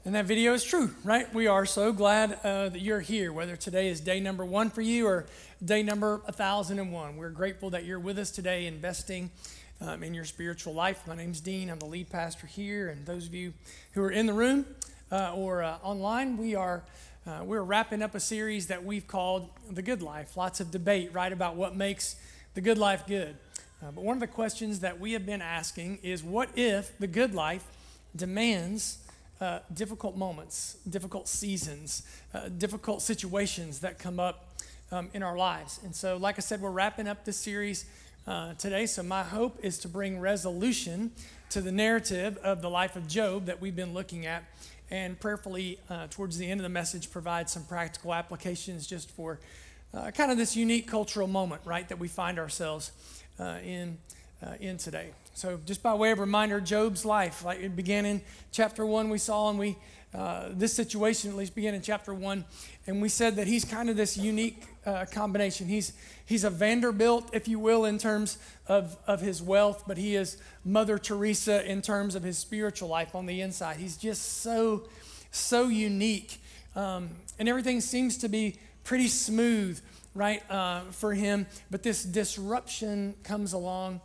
And that video is true, right? We are so glad that you're here, whether today is day number 1 for you or day number 1001. We're grateful that you're with us today, investing in your spiritual life. My name's Dean. I'm the lead pastor here. And those of you who are in the room or online, we're wrapping up a series that we've called The Good Life. Lots of debate, right, about what makes the good life good. But one of the questions that we have been asking is, what if the good life demands difficult moments, difficult seasons, difficult situations that come up in our lives? And so, like I said, we're wrapping up this series today. So my hope is to bring resolution to the narrative of the life of Job that we've been looking at, and prayerfully towards the end of the message provide some practical applications just for kind of this unique cultural moment, right, that we find ourselves in today. So just by way of reminder, Job's life, like it began in chapter 1 we saw, and this situation at least began in chapter 1, and we said that he's kind of this unique combination. He's a Vanderbilt, if you will, in terms of his wealth, but he is Mother Teresa in terms of his spiritual life on the inside. He's just so unique, and everything seems to be pretty smooth, right, for him, but this disruption comes along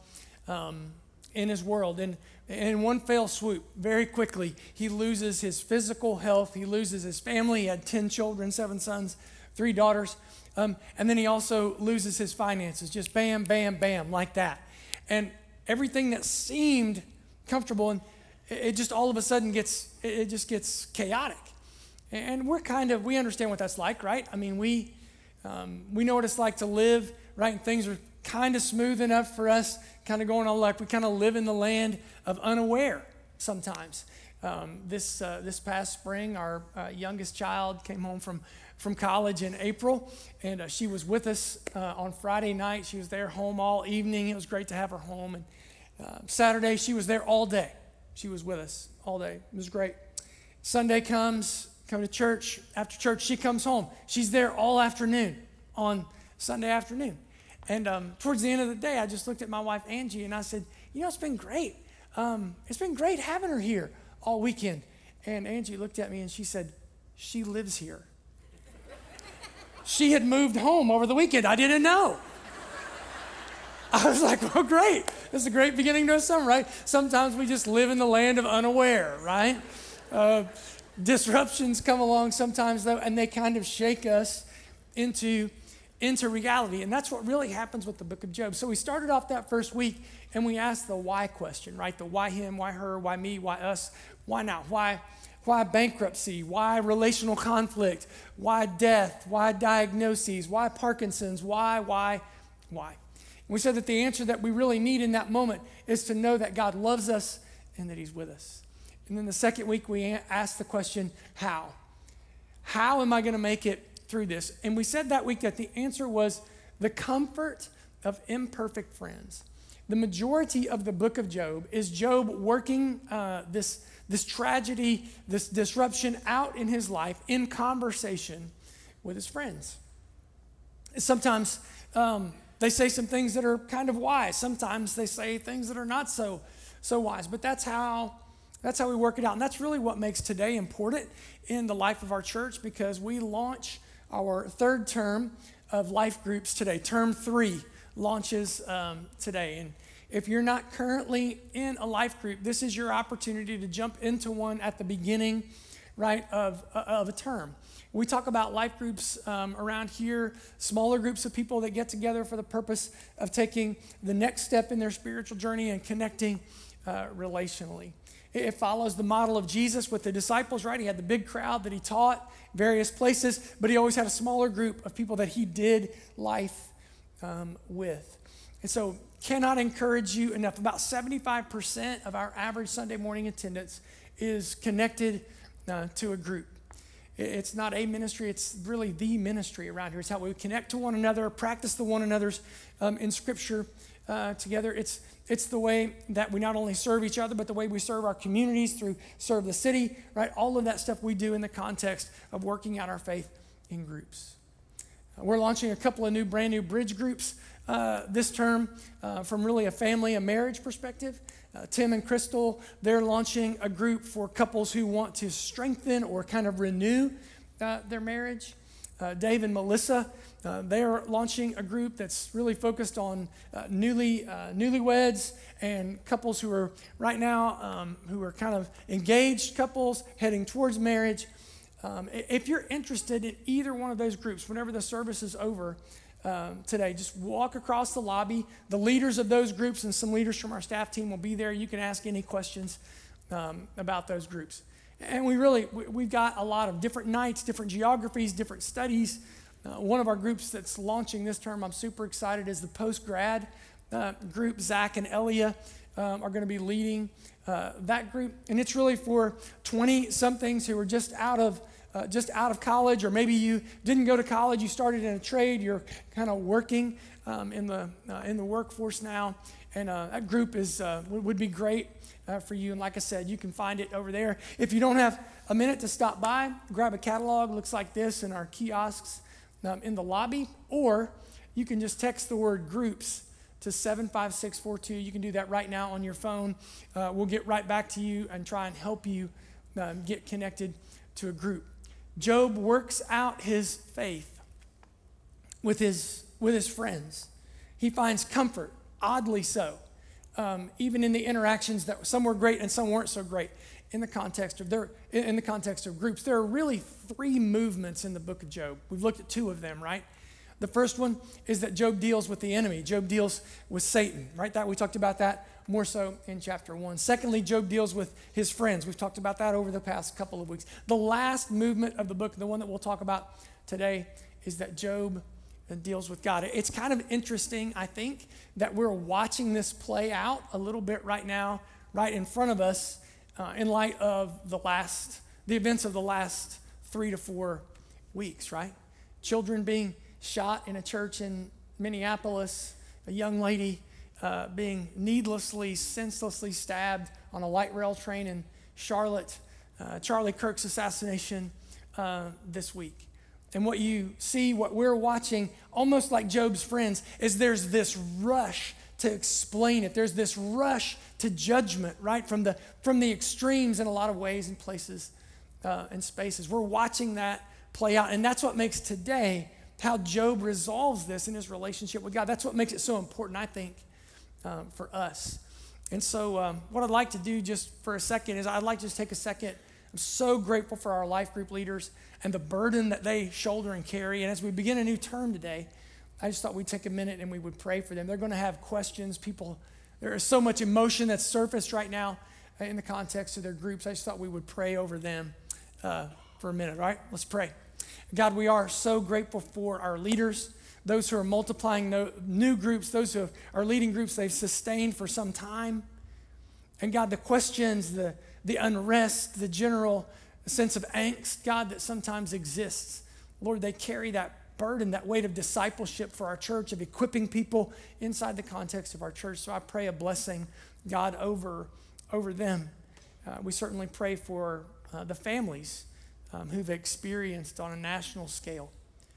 in his world, and in one fell swoop, very quickly, he loses his physical health, he loses his family. He had 10 children, 7 sons, 3 daughters, and then he also loses his finances, just bam, bam, bam, like that. And everything that seemed comfortable, and it just all of a sudden gets chaotic. And we understand what that's like, right? I mean, we know what it's like to live, right, and things are kind of smooth enough for us, kind of going on like we kind of live in the land of unaware sometimes. This past spring, our youngest child came home from college in April, and she was with us on Friday night. She was there home all evening. It was great to have her home. And Saturday, she was there all day. She was with us all day. It was great. Sunday come to church. After church, she comes home. She's there all afternoon on Sunday afternoon. And towards the end of the day, I just looked at my wife, Angie, and I said, it's been great. It's been great having her here all weekend. And Angie looked at me and she said, she lives here. She had moved home over the weekend. I didn't know. I was like, well, great. This is a great beginning to a summer, right? Sometimes we just live in the land of unaware, right? Disruptions come along sometimes, though, and they kind of shake us into reality. And that's what really happens with the book of Job. So we started off that first week and we asked the why question, right? The why him, why her, why me, why us, why now? Why bankruptcy? Why relational conflict? Why death? Why diagnoses? Why Parkinson's? Why? And we said that the answer that we really need in that moment is to know that God loves us and that he's with us. And then the second week we asked the question, how? How am I going to make it through this? And we said that week that the answer was the comfort of imperfect friends. The majority of the book of Job is Job working this tragedy, this disruption out in his life in conversation with his friends. Sometimes they say some things that are kind of wise. Sometimes they say things that are not so wise. But that's how we work it out. And that's really what makes today important in the life of our church, because we launch our third term of life groups today. Term 3 launches today. And if you're not currently in a life group, this is your opportunity to jump into one at the beginning, right, of a term. We talk about life groups around here, smaller groups of people that get together for the purpose of taking the next step in their spiritual journey and connecting relationally. It follows the model of Jesus with the disciples, right? He had the big crowd that he taught various places, but he always had a smaller group of people that he did life with. And so cannot encourage you enough. About 75% of our average Sunday morning attendance is connected to a group. It's not a ministry, it's really the ministry around here. It's how we connect to one another, practice the one another's in Scripture together. It's the way that we not only serve each other, but the way we serve our communities through serve the city, right? All of that stuff we do in the context of working out our faith in groups. We're launching a couple of brand new bridge groups this term from really a family, a marriage perspective. Tim and Crystal, they're launching a group for couples who want to strengthen or kind of renew their marriage. Dave and Melissa, they're launching a group that's really focused on newlyweds and couples who are right now, who are kind of engaged couples heading towards marriage. If you're interested in either one of those groups, whenever the service is over today, just walk across the lobby. The leaders of those groups and some leaders from our staff team will be there. You can ask any questions about those groups. And we've got a lot of different nights, different geographies, different studies. One of our groups that's launching this term, I'm super excited, is the post-grad group. Zach and Elia are going to be leading that group. And it's really for 20-somethings who are just out of college, or maybe you didn't go to college, you started in a trade, you're kind of working in the workforce now. And that group would be great for you. And like I said, you can find it over there. If you don't have a minute to stop by, grab a catalog, looks like this in our kiosks in the lobby, or you can just text the word groups to 75642. You can do that right now on your phone. We'll get right back to you and try and help you get connected to a group. Job works out his faith with his friends. He finds comfort, oddly so, even in the interactions that some were great and some weren't so great. In the context of groups, there are really three movements in the book of Job. We've looked at two of them, right? The first one is that Job deals with the enemy. Job deals with Satan, right? We talked about that more so in chapter 1. Secondly, Job deals with his friends. We've talked about that over the past couple of weeks. The last movement of the book, the one that we'll talk about today, is that Job deals with God. It's kind of interesting, I think, that we're watching this play out a little bit right now, right in front of us, in light of the events of the last 3 to 4 weeks, right? Children being shot in a church in Minneapolis, a young lady being needlessly, senselessly stabbed on a light rail train in Charlotte, Charlie Kirk's assassination this week. And what you see, what we're watching, almost like Job's friends, is there's this rush to explain it. There's this rush to judgment, right? From the extremes in a lot of ways and places and spaces. We're watching that play out. And that's what makes today how Job resolves this in his relationship with God. That's what makes it so important, I think, for us. And so what I'd like to do just for a second is I'd like to just take a second. I'm so grateful for our life group leaders and the burden that they shoulder and carry. And as we begin a new term today, I just thought we'd take a minute and we would pray for them. They're going to have questions. There is so much emotion that's surfaced right now in the context of their groups. I just thought we would pray over them for a minute, all right? Let's pray. God, we are so grateful for our leaders, those who are multiplying new groups, those who are leading groups they've sustained for some time. And God, the questions, the unrest, the general sense of angst, God, that sometimes exists, Lord, they carry that burden, that weight of discipleship for our church, of equipping people inside the context of our church. So I pray a blessing, God, over them. We certainly pray for the families who've experienced on a national scale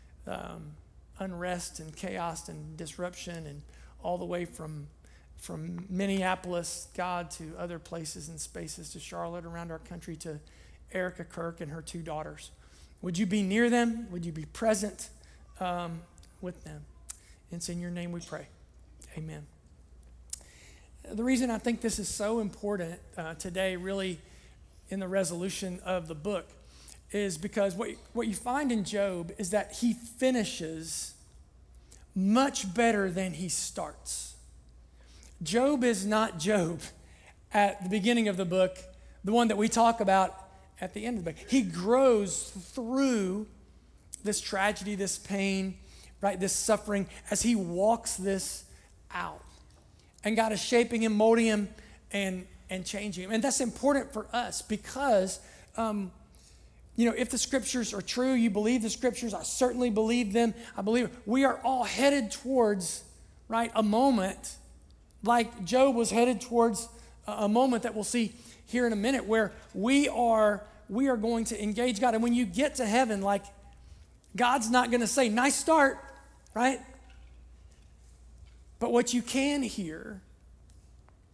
unrest and chaos and disruption, and all the way from Minneapolis, God, to other places and spaces, to Charlotte, around our country, to Erica Kirk and her 2 daughters. Would you be near them? Would you be present with them? It's in your name we pray. Amen. The reason I think this is so important today, really, in the resolution of the book, is because what you find in Job is that he finishes much better than he starts. Job is not Job at the beginning of the book, the one that we talk about at the end of the book. He grows through this tragedy, this pain, right, this suffering, as he walks this out. And God is shaping him, molding him, and changing him. And that's important for us because, if the scriptures are true, you believe the scriptures, I certainly believe them. I believe we are all headed towards, right, a moment like Job was headed towards a moment that we'll see here in a minute, where we are going to engage God. And when you get to heaven, like, God's not going to say, nice start, right? But what you can hear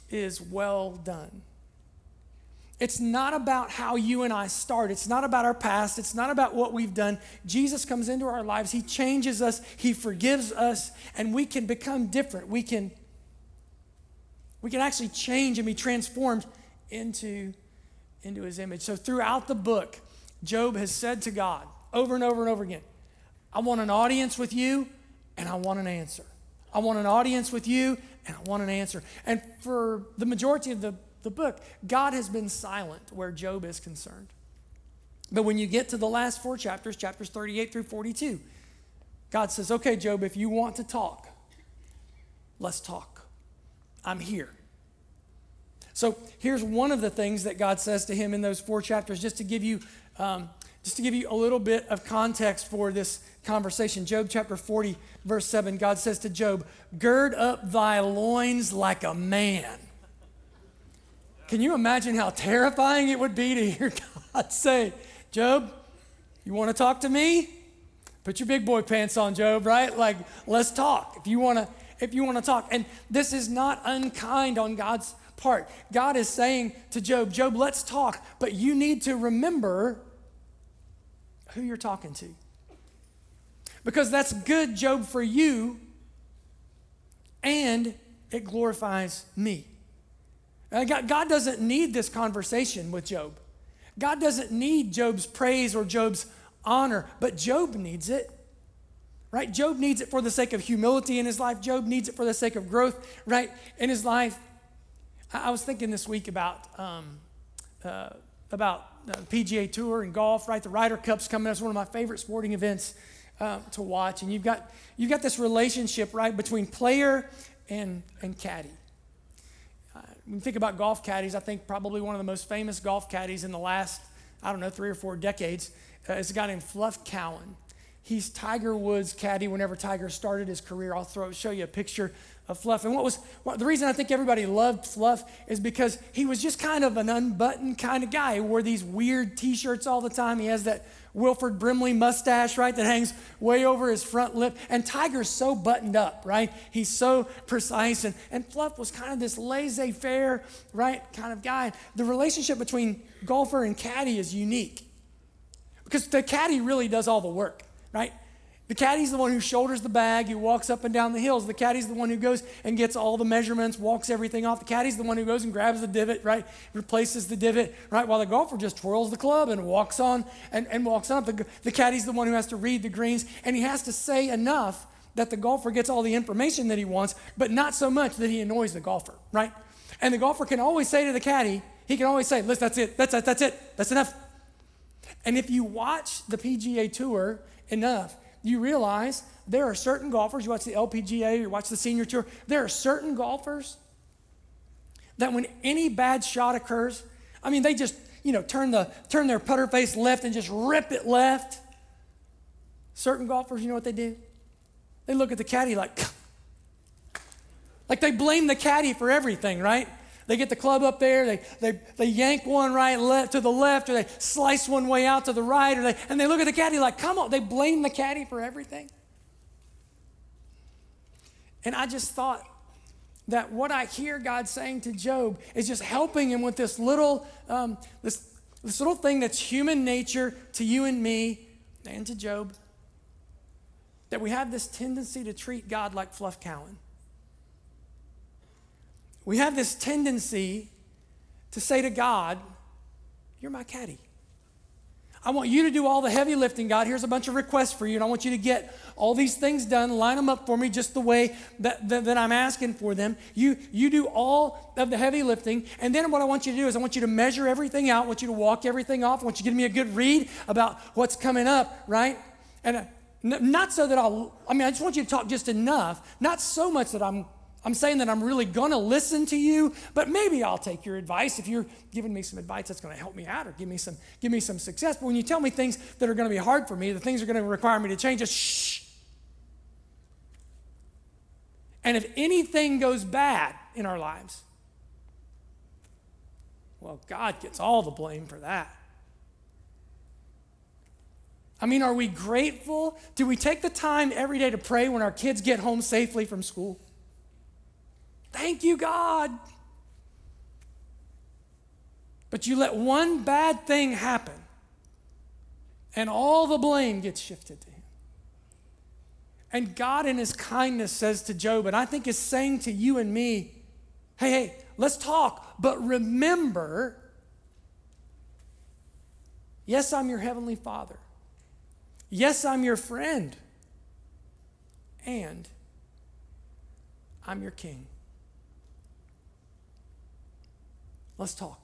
is well done. It's not about how you and I start. It's not about our past. It's not about what we've done. Jesus comes into our lives. He changes us. He forgives us, and we can become different. We can actually change and be transformed into his image. So throughout the book, Job has said to God over and over and over again, I want an audience with you, and I want an answer. I want an audience with you, and I want an answer. And for the majority of the book, God has been silent where Job is concerned. But when you get to the last 4 chapters, chapters 38 through 42, God says, okay, Job, if you want to talk, let's talk. I'm here. So here's one of the things that God says to him in those 4 chapters, just to give you a little bit of context for this conversation. Job chapter 40, verse 7, God says to Job, gird up thy loins like a man. Can you imagine how terrifying it would be to hear God say, Job, you want to talk to me? Put your big boy pants on, Job, right? Like, let's talk if you want to talk. And this is not unkind on God's part. God is saying to Job, Job, let's talk, but you need to remember who you're talking to. Because that's good, Job, for you, and it glorifies me. God doesn't need this conversation with Job. God doesn't need Job's praise or Job's honor, but Job needs it, right? Job needs it for the sake of humility in his life. Job needs it for the sake of growth, right, in his life. I was thinking this week about the PGA Tour and golf, right? The Ryder Cup's coming. It's one of my favorite sporting events to watch. And you've got this relationship, right, between player and caddy. When you think about golf caddies, I think probably one of the most famous golf caddies in the last, 3 or 4 decades is a guy named Fluff Cowan. He's Tiger Woods' caddy whenever Tiger started his career. I'll show you a picture of Fluff. And the reason I think everybody loved Fluff is because he was just kind of an unbuttoned kind of guy. He wore these weird t-shirts all the time. He has that Wilford Brimley mustache, right, that hangs way over his front lip. And Tiger's so buttoned up, right? He's so precise. And Fluff was kind of this laissez-faire, right, kind of guy. The relationship between golfer and caddy is unique because the caddy really does all the work, right? The caddy's the one who shoulders the bag, who walks up and down the hills. The caddy's the one who goes and gets all the measurements, walks everything off. The caddy's the one who goes and grabs the divot, right? Replaces the divot, right? While the golfer just twirls the club and walks on and walks on. The caddy's the one who has to read the greens, and he has to say enough that the golfer gets all the information that he wants, but not so much that he annoys the golfer, right? And the golfer can always say to the caddy, he can always say, listen, that's it, that's enough. And if you watch the PGA Tour enough, you realize there are certain golfers, you watch the LPGA, you watch the Senior Tour, there are certain golfers that when any bad shot occurs, they just, turn their putter face left and just rip it left. Certain golfers, you know what they do? They look at the caddy like they blame the caddy for everything, right? They get the club up there, they yank one left to the left, or they slice one way out to the right, and they look at the caddy like, come on, they blame the caddy for everything. And I just thought that what I hear God saying to Job is just helping him with this little thing that's human nature to you and me and to Job, that we have this tendency to treat God like Fluff Cowan. We have this tendency to say to God, you're my caddy. I want you to do all the heavy lifting, God. Here's a bunch of requests for you, and I want you to get all these things done, line them up for me just the way that I'm asking for them. You do all of the heavy lifting, and then what I want you to do is I want you to measure everything out. I want you to walk everything off. I want you to give me a good read about what's coming up, right? And not so that I just want you to talk just enough, not so much that I'm saying that I'm really going to listen to you, but maybe I'll take your advice. If you're giving me some advice that's going to help me out or give me some success. But when you tell me things that are going to be hard for me, the things are going to require me to change, just shh. And if anything goes bad in our lives, well, God gets all the blame for that. Are we grateful? Do we take the time every day to pray when our kids get home safely from school? Thank you, God. But you let one bad thing happen, and all the blame gets shifted to him. And God in his kindness says to Job, and I think is saying to you and me, hey, let's talk, but remember, yes, I'm your heavenly Father. Yes, I'm your friend. And I'm your king. Let's talk.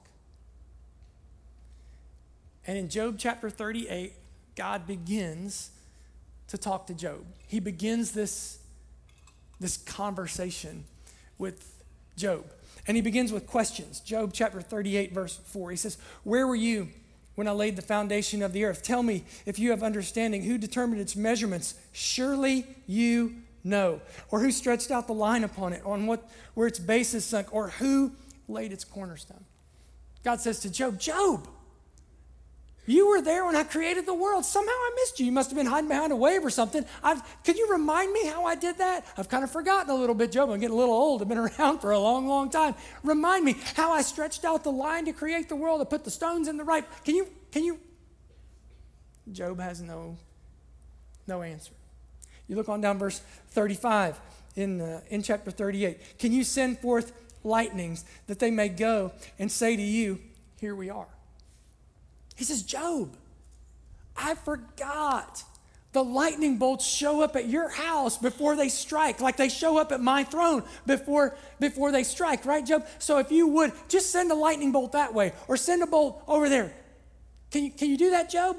And in Job chapter 38, God begins to talk to Job. He begins this conversation with Job. And he begins with questions. Job chapter 38, verse 4. He says, where were you when I laid the foundation of the earth? Tell me if you have understanding. Who determined its measurements? Surely you know. Or who stretched out the line upon it, where its base is sunk, or who laid its cornerstone? God says to Job, Job, you were there when I created the world. Somehow I missed you. You must have been hiding behind a wave or something. Could you remind me how I did that? I've kind of forgotten a little bit, Job. I'm getting a little old. I've been around for a long, long time. Remind me how I stretched out the line to create the world, to put the stones in the right. Can you? Job has no answer. You look on down verse 35 in chapter 38. Can you send forth lightnings that they may go and say to you, here we are? He says, Job, I forgot the lightning bolts show up at your house before they strike, like they show up at my throne before they strike, right, Job? So if you would, just send a lightning bolt that way or send a bolt over there. Can you do that, Job?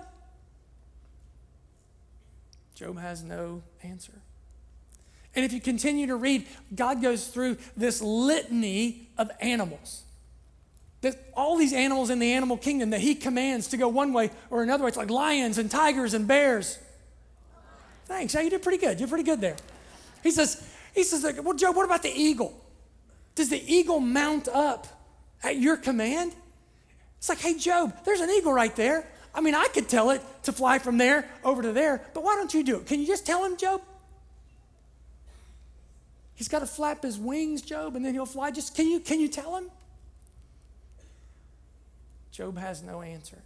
Job has no answer. And if you continue to read, God goes through this litany of animals. All these animals in the animal kingdom that he commands to go one way or another way. It's like lions and tigers and bears. Thanks. You did pretty good. You're pretty good there. He says, well, Job, what about the eagle? Does the eagle mount up at your command? It's like, hey, Job, there's an eagle right there. I mean, I could tell it to fly from there over to there, but why don't you do it? Can you just tell him, Job? He's got to flap his wings, Job, and then he'll fly. Just can you tell him? Job has no answer.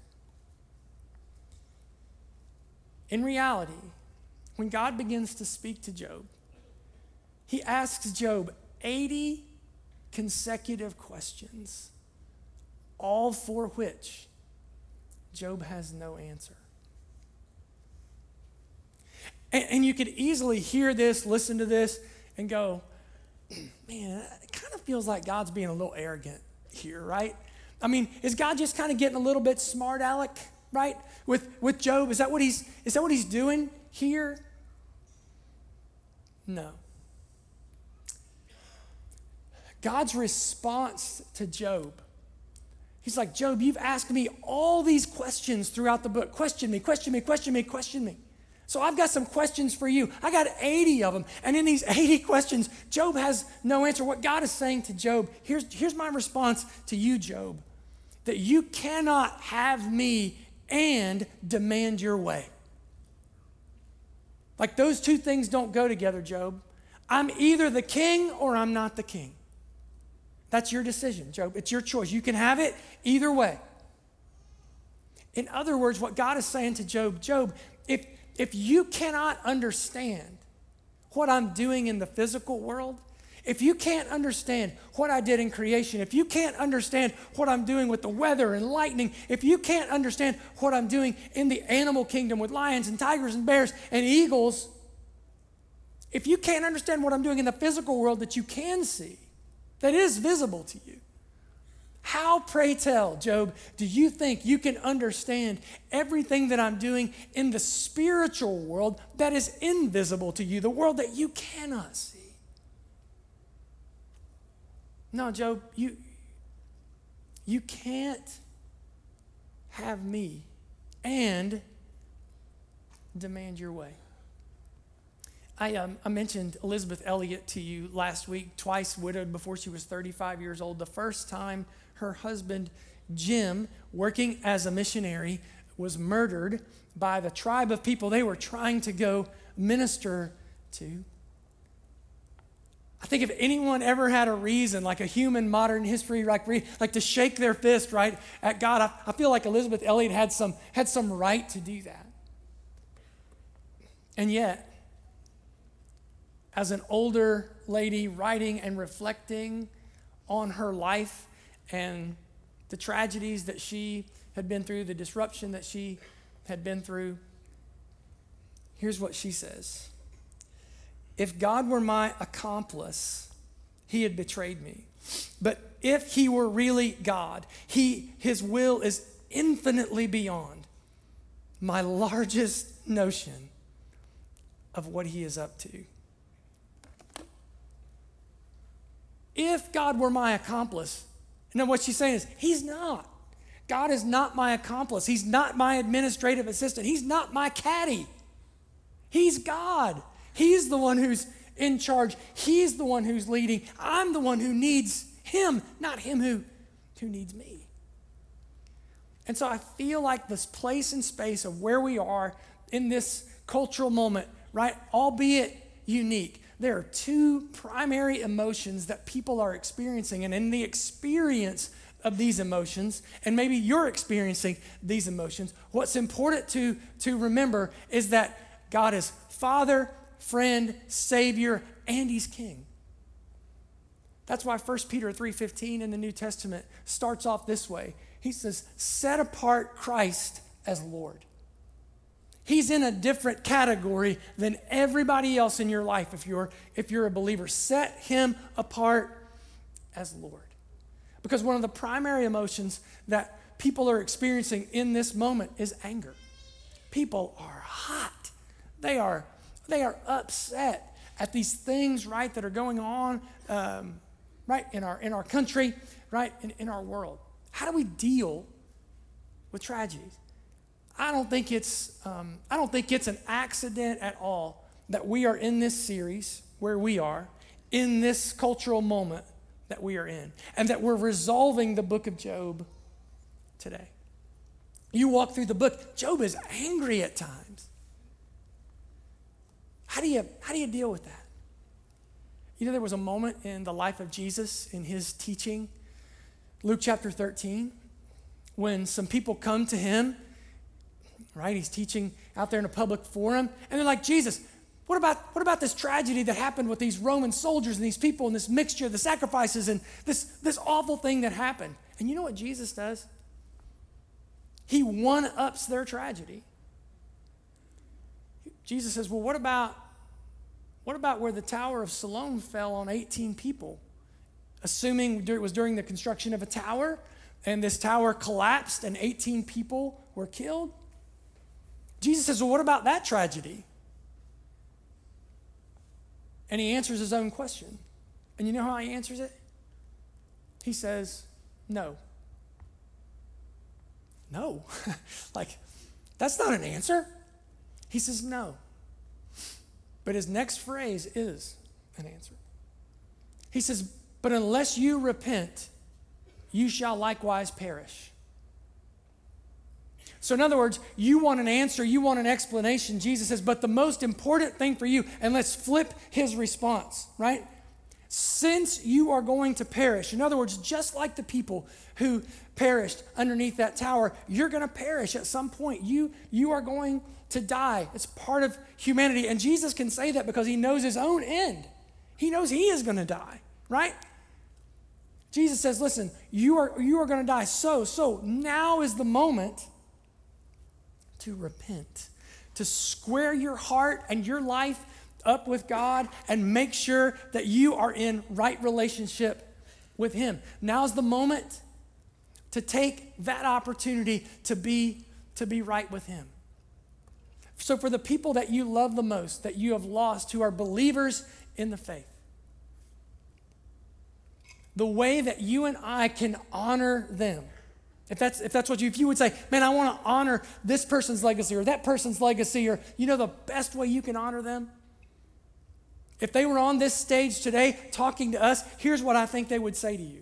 In reality, when God begins to speak to Job, he asks Job 80 consecutive questions, all for which Job has no answer. And you could easily hear this, listen to this, and go, man, it kind of feels like God's being a little arrogant here, right? I mean, is God just kind of getting a little bit smart aleck, right? With Job? Is that what he's doing here? No. God's response to Job, he's like, Job, you've asked me all these questions throughout the book. Question me. So I've got some questions for you. I got 80 of them. And in these 80 questions, Job has no answer. What God is saying to Job, here's my response to you, Job, that you cannot have me and demand your way. Like those two things don't go together, Job. I'm either the king or I'm not the king. That's your decision, Job. It's your choice. You can have it either way. In other words, what God is saying to Job, if you cannot understand what I'm doing in the physical world, if you can't understand what I did in creation, if you can't understand what I'm doing with the weather and lightning, if you can't understand what I'm doing in the animal kingdom with lions and tigers and bears and eagles, if you can't understand what I'm doing in the physical world that you can see, that is visible to you, how, pray tell, Job, do you think you can understand everything that I'm doing in the spiritual world that is invisible to you, the world that you cannot see? No, Job, you can't have me and demand your way. I mentioned Elizabeth Elliot to you last week, twice widowed before she was 35 years old. The first time her husband, Jim, working as a missionary, was murdered by the tribe of people they were trying to go minister to. I think if anyone ever had a reason, like a human modern history, like to shake their fist, right, at God, I feel like Elizabeth Elliot had some right to do that. And yet, as an older lady writing and reflecting on her life and the tragedies that she had been through, the disruption that she had been through, here's what she says. If God were my accomplice, he had betrayed me. But if he were really God, his will is infinitely beyond my largest notion of what he is up to. If God were my accomplice, and then what she's saying is, he's not. God is not my accomplice. He's not my administrative assistant. He's not my caddy. He's God. He's the one who's in charge. He's the one who's leading. I'm the one who needs him, not him who needs me. And so I feel like this place and space of where we are in this cultural moment, right, albeit unique, there are two primary emotions that people are experiencing. And in the experience of these emotions, and maybe you're experiencing these emotions, what's important to remember is that God is Father, friend, Savior, and he's King. That's why 1 Peter 3:15 in the New Testament starts off this way. He says, set apart Christ as Lord. He's in a different category than everybody else in your life if you're a believer. Set him apart as Lord. Because one of the primary emotions that people are experiencing in this moment is anger. People are hot. They are upset at these things, right, that are going on, right, in our country, right, in our world. How do we deal with tragedies? I don't think it's an accident at all that we are in this series where we are in this cultural moment that we are in, and that we're resolving the book of Job today. You walk through the book, Job is angry at times. How do you deal with that? You know, there was a moment in the life of Jesus in his teaching, Luke chapter 13, when some people come to him, right? He's teaching out there in a public forum, and they're like, Jesus, what about this tragedy that happened with these Roman soldiers and these people and this mixture, the sacrifices and this awful thing that happened? And you know what Jesus does? He one-ups their tragedy. Jesus says, well, what about where the Tower of Siloam fell on 18 people? Assuming it was during the construction of a tower, and this tower collapsed and 18 people were killed. Jesus says, well, what about that tragedy? And he answers his own question. And you know how he answers it? He says, no. No. Like, that's not an answer. He says, no. But his next phrase is an answer. He says, but unless you repent, you shall likewise perish. So in other words, you want an answer, you want an explanation. Jesus says, but the most important thing for you, and let's flip his response, right? Since you are going to perish, in other words, just like the people who perished underneath that tower, you're going to perish at some point. You are going to die. It's part of humanity. And Jesus can say that because he knows his own end. He knows he is going to die, right? Jesus says, listen, you are going to die. So now is the moment to repent, to square your heart and your life up with God and make sure that you are in right relationship with him. Now's the moment to take that opportunity to be right with him. So for the people that you love the most, that you have lost, who are believers in the faith, the way that you and I can honor them, if you would say, man, I want to honor this person's legacy or that person's legacy, or you know the best way you can honor them? If they were on this stage today talking to us, here's what I think they would say to you.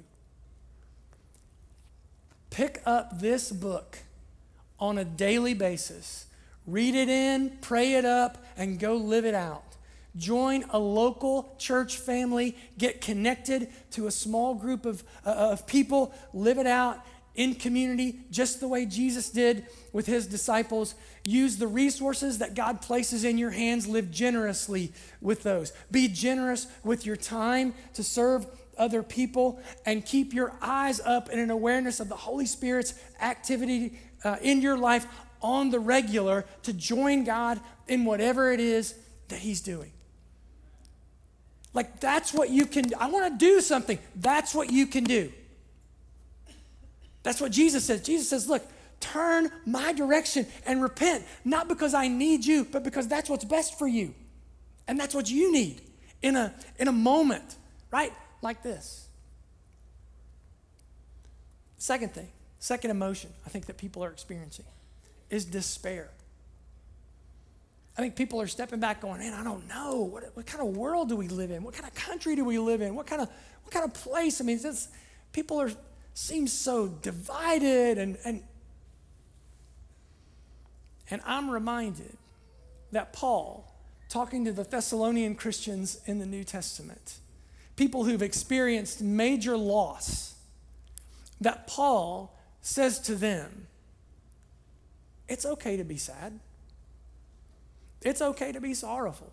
Pick up this book on a daily basis. Read it in, pray it up, and go live it out. Join a local church family. Get connected to a small group of people. Live it out in community, just the way Jesus did with his disciples. Use the resources that God places in your hands. Live generously with those. Be generous with your time to serve other people, and keep your eyes up in an awareness of the Holy Spirit's activity in your life on the regular to join God in whatever it is that he's doing. Like, that's what you can do. I want to do something. That's what you can do. That's what Jesus says. Jesus says, look, turn my direction and repent, not because I need you, but because that's what's best for you. And that's what you need in a moment, right? Like this. Second thing, second emotion I think that people are experiencing is despair. I think people are stepping back going, man, I don't know. What kind of world do we live in? What kind of country do we live in? What kind of place? I mean, people seem so divided, and I'm reminded that Paul, talking to the Thessalonian Christians in the New Testament, people who've experienced major loss, that Paul says to them, it's okay to be sad. It's okay to be sorrowful.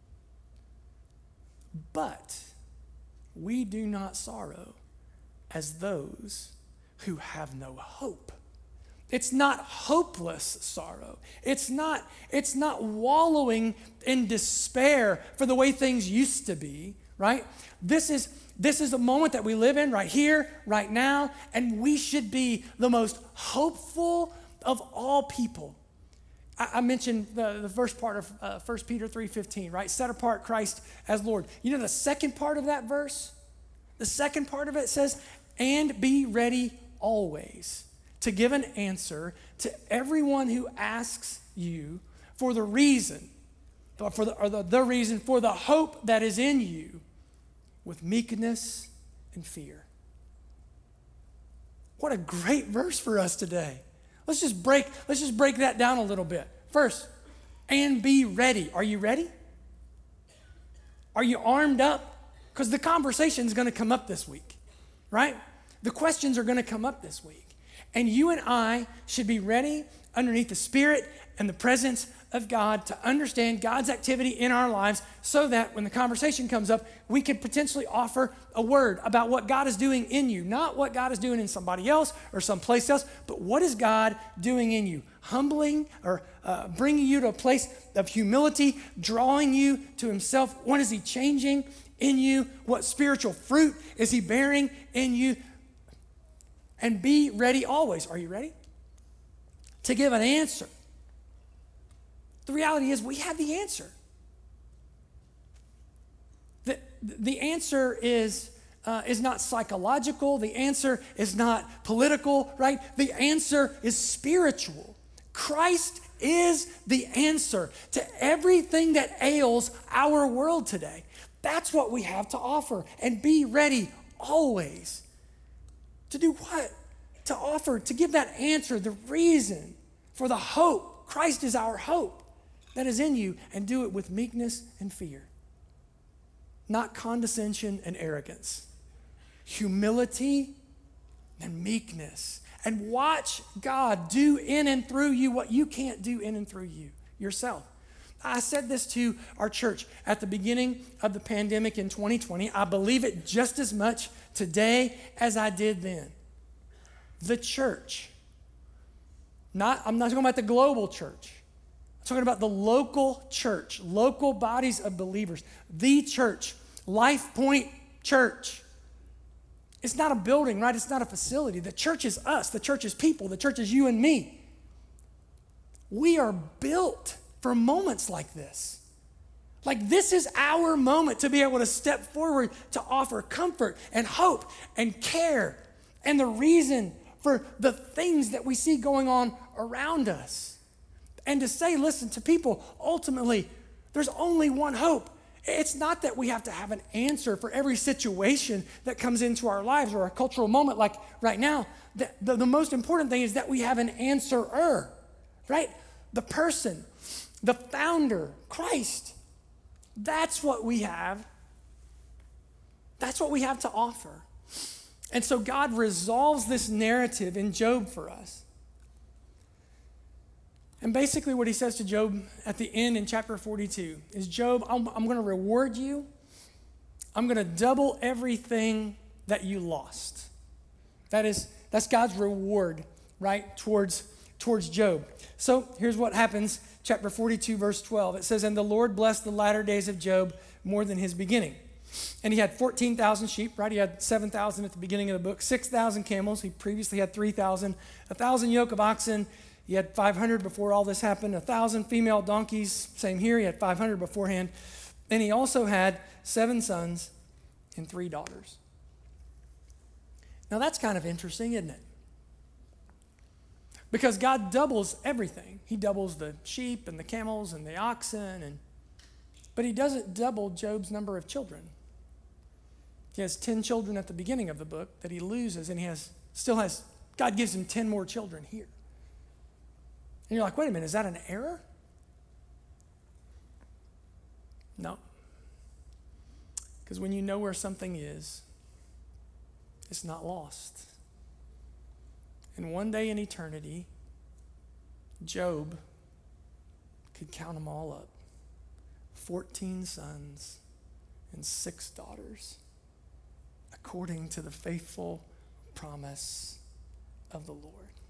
But we do not sorrow as those who have no hope. It's not hopeless sorrow. It's not wallowing in despair for the way things used to be, right? This is a moment that we live in right here, right now, and we should be the most hopeful of all people. I mentioned the first part of 1 Peter 3:15, right? Set apart Christ as Lord. You know the second part of that verse? The second part of it says, and be ready always to give an answer to everyone who asks you for the reason, for the hope that is in you, with meekness and fear. What a great verse for us today. Let's just break that down a little bit. First, and be ready. Are you ready? Are you armed up? Because the conversation is going to come up this week, right? The questions are going to come up this week. And you and I should be ready underneath the Spirit and the presence of God to understand God's activity in our lives so that when the conversation comes up, we can potentially offer a word about what God is doing in you, not what God is doing in somebody else or someplace else, but what is God doing in you? Humbling or bringing you to a place of humility, drawing you to himself. What is he changing in you? What spiritual fruit is he bearing in you? And be ready always. Are you ready? To give an answer. The reality is we have the answer. The answer is not psychological. The answer is not political, right? The answer is spiritual. Christ is the answer to everything that ails our world today. That's what we have to offer. And be ready always. To do what? To offer, to give that answer, the reason for the hope. Christ is our hope that is in you, and do it with meekness and fear. Not condescension and arrogance. Humility and meekness. And watch God do in and through you what you can't do in and through you yourself. I said this to our church at the beginning of the pandemic in 2020. I believe it just as much today as I did then. The church. I'm not talking about the global church. I'm talking about the local church, local bodies of believers. The church, Life Point Church. It's not a building, right? It's not a facility. The church is us. The church is people. The church is you and me. We are built for moments like this. Like, this is our moment to be able to step forward to offer comfort and hope and care and the reason for the things that we see going on around us. And to say, listen, to people, ultimately, there's only one hope. It's not that we have to have an answer for every situation that comes into our lives or a cultural moment like right now. The most important thing is that we have an answerer, right? The person, the founder, Christ. That's what we have. That's what we have to offer. And so God resolves this narrative in Job for us. And basically what he says to Job at the end in chapter 42 is, Job, I'm going to reward you. I'm going to double everything that you lost. That's God's reward, right, towards Job. So here's what happens, chapter 42, verse 12. It says, and the Lord blessed the latter days of Job more than his beginning. And he had 14,000 sheep, right? He had 7,000 at the beginning of the book, 6,000 camels. He previously had 3,000, 1,000 yoke of oxen. He had 500 before all this happened, 1,000 female donkeys. Same here, he had 500 beforehand. And he also had 7 sons and 3 daughters. Now that's kind of interesting, isn't it? Because God doubles everything. He doubles the sheep and the camels and the oxen, but he doesn't double Job's number of children. He has 10 children at the beginning of the book that he loses, and God gives him 10 more children here. And you're like, wait a minute, is that an error? No. Because when you know where something is, it's not lost. And one day in eternity, Job could count them all up. 14 sons and 6 daughters, according to the faithful promise of the Lord.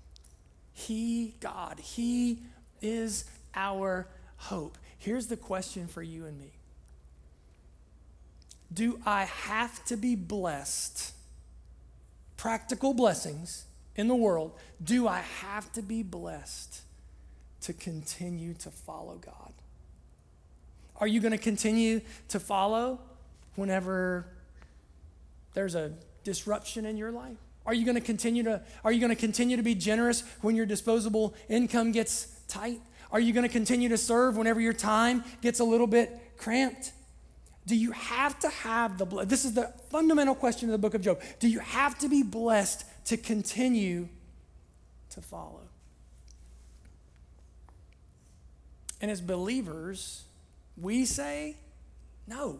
God, He is our hope. Here's the question for you and me. Do I have to be blessed? Practical blessings in the world. Do I have to be blessed to continue to follow God? Are you going to continue to follow whenever there's a disruption in your life? Are you going to continue to be generous when your disposable income gets tight? Are you going to continue to serve whenever your time gets a little bit cramped? Do you have to have this is the fundamental question of the book of Job. Do you have to be blessed to continue to follow? And as believers, we say no.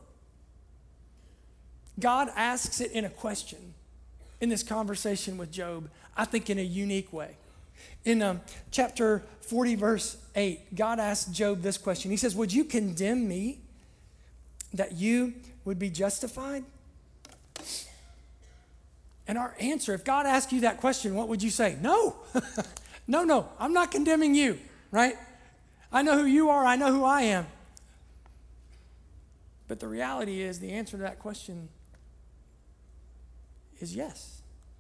God asks it in a question in this conversation with Job, I think in a unique way. In chapter 40, verse 8, God asks Job this question. He says, would you condemn me that you would be justified? And our answer, if God asked you that question, what would you say? No. No, I'm not condemning you, right? I know who you are. I know who I am. But the reality is the answer to that question is yes.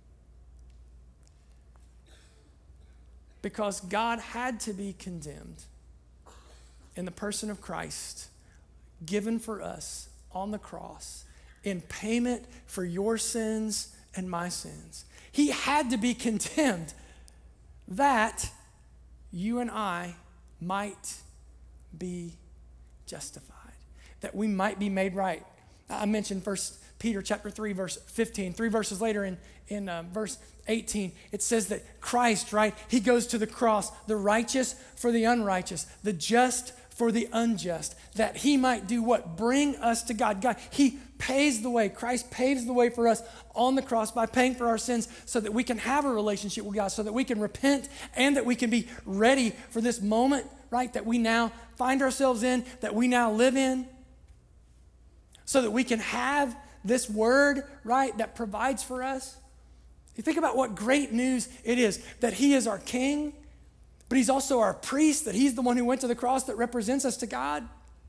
Because God had to be condemned in the person of Christ, given for us on the cross in payment for your sins and my sins. He had to be condemned that you and I might be justified, that we might be made right. I mentioned 1 Peter chapter 3, verse 15. 3 verses later in verse 18, it says that Christ, right, he goes to the cross, the righteous for the unrighteous, the just for the unjust, that he might do what? Bring us to God. God, he paves the way. Christ paves the way for us on the cross by paying for our sins so that we can have a relationship with God, so that we can repent and that we can be ready for this moment, right, that we now find ourselves in, that we now live in, so that we can have this word, right, that provides for us. You think about what great news it is that he is our king, but he's also our priest, that he's the one who went to the cross that represents us to God.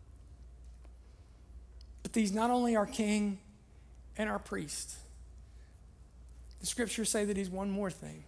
But he's not only our king and our priest. The scriptures say that he's one more thing.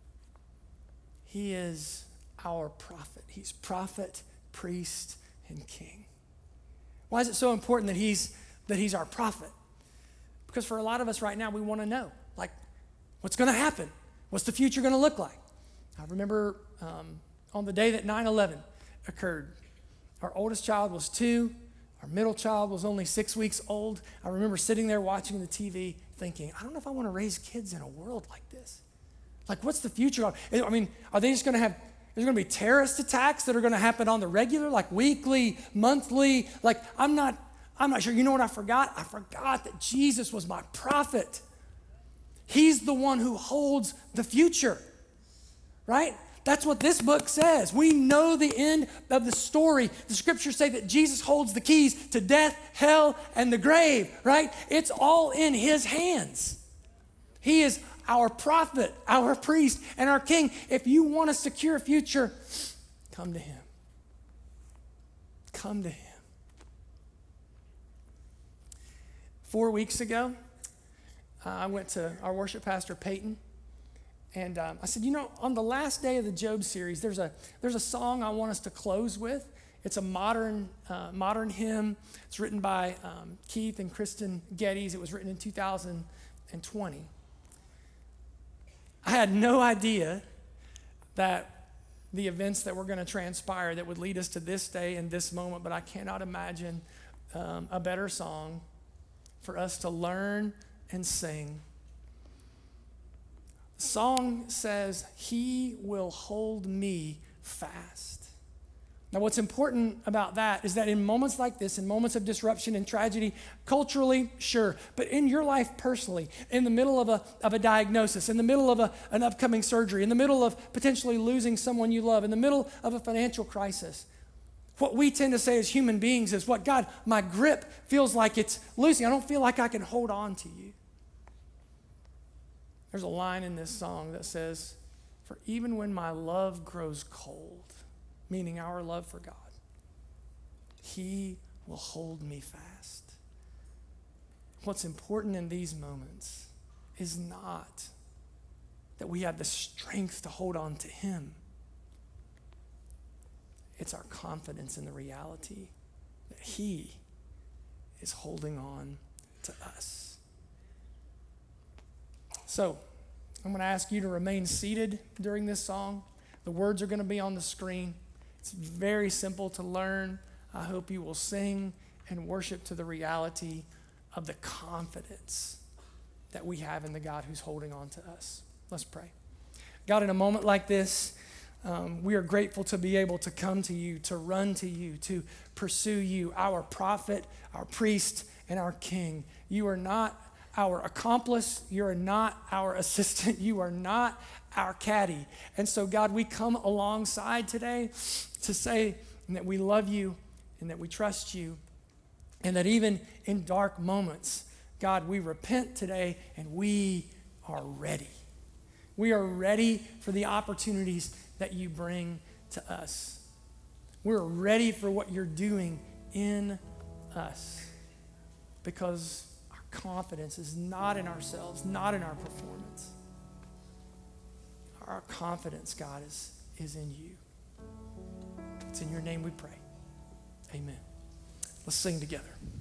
He is our prophet. He's prophet, priest, and king. Why is it so important that he's our prophet? Because for a lot of us right now, we want to know, like, what's going to happen? What's the future going to look like? I remember on the day that 9/11 occurred, our oldest child was 2, our middle child was only 6 weeks old. I remember sitting there watching the TV thinking, I don't know if I want to raise kids in a world like this. Like, what's the future? I mean, are they just going to have, there's going to be terrorist attacks that are going to happen on the regular, like weekly, monthly? Like, I'm not I'm not sure. You know what I forgot? I forgot that Jesus was my prophet. He's the one who holds the future, right? That's what this book says. We know the end of the story. The scriptures say that Jesus holds the keys to death, hell, and the grave, right? It's all in his hands. He is our prophet, our priest, and our king. If you want a secure future, come to him. Come to him. 4 weeks ago, I went to our worship pastor, Peyton, and I said, on the last day of the Job series, there's a song I want us to close with. It's a modern hymn. It's written by Keith and Kristen Geddes. It was written in 2020. I had no idea that the events that were going to transpire that would lead us to this day and this moment, but I cannot imagine a better song for us to learn and sing. The song says, "He will hold me fast." Now, what's important about that is that in moments like this, in moments of disruption and tragedy, culturally, sure, but in your life personally, in the middle of a diagnosis, in the middle of an upcoming surgery, in the middle of potentially losing someone you love, in the middle of a financial crisis, what we tend to say as human beings is, "What, God, my grip feels like it's losing. I don't feel like I can hold on to you." There's a line in this song that says, "For even when my love grows cold," meaning our love for God, he will hold me fast. What's important in these moments is not that we have the strength to hold on to him. It's our confidence in the reality that he is holding on to us. So, I'm going to ask you to remain seated during this song. The words are going to be on the screen. It's very simple to learn. I hope you will sing and worship to the reality of the confidence that we have in the God who's holding on to us. Let's pray. God, in a moment like this, we are grateful to be able to come to you, to run to you, to pursue you, our prophet, our priest, and our king. You are not our accomplice. You are not our assistant. You are not our caddy. And so, God, we come alongside today to say that we love you and that we trust you, and that even in dark moments, God, we repent today and we are ready. We are ready for the opportunities that you bring to us. We're ready for what you're doing in us, because our confidence is not in ourselves, not in our performance. Our confidence, God, is in you. It's in your name we pray. Amen. Let's sing together.